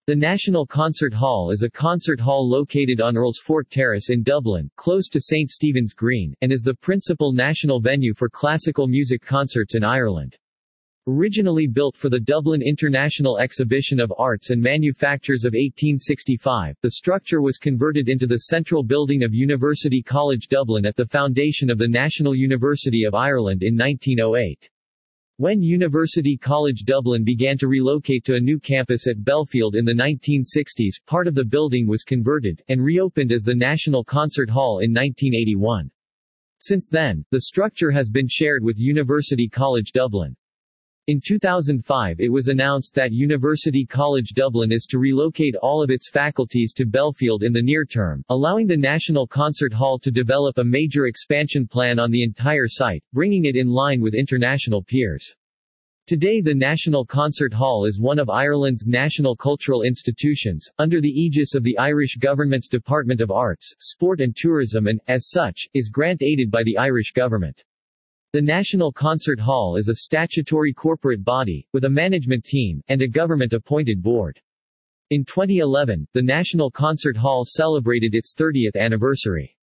The National Concert Hall is a concert hall located on Earl's Fort Terrace in Dublin, close to St. Stephen's Green, and is the principal national venue for classical music concerts in Ireland. Originally built for the Dublin International Exhibition of Arts and Manufactures of 1865, the structure was converted into the central building of University College Dublin at the foundation of the National University of Ireland in 1908. When University College Dublin began to relocate to a new campus at Belfield in the 1960s, part of the building was converted, and reopened as the National Concert Hall in 1981. Since then, the structure has been shared with University College Dublin. In 2005 it was announced that University College Dublin is to relocate all of its faculties to Belfield in the near term, allowing the National Concert Hall to develop a major expansion plan on the entire site, bringing it in line with international peers. Today the National Concert Hall is one of Ireland's national cultural institutions, under the aegis of the Irish government's Department of Arts, Sport and Tourism and, as such, is grant-aided by the Irish government. The National Concert Hall is a statutory corporate body, with a management team, and a government-appointed board. In 2011, the National Concert Hall celebrated its 30th anniversary.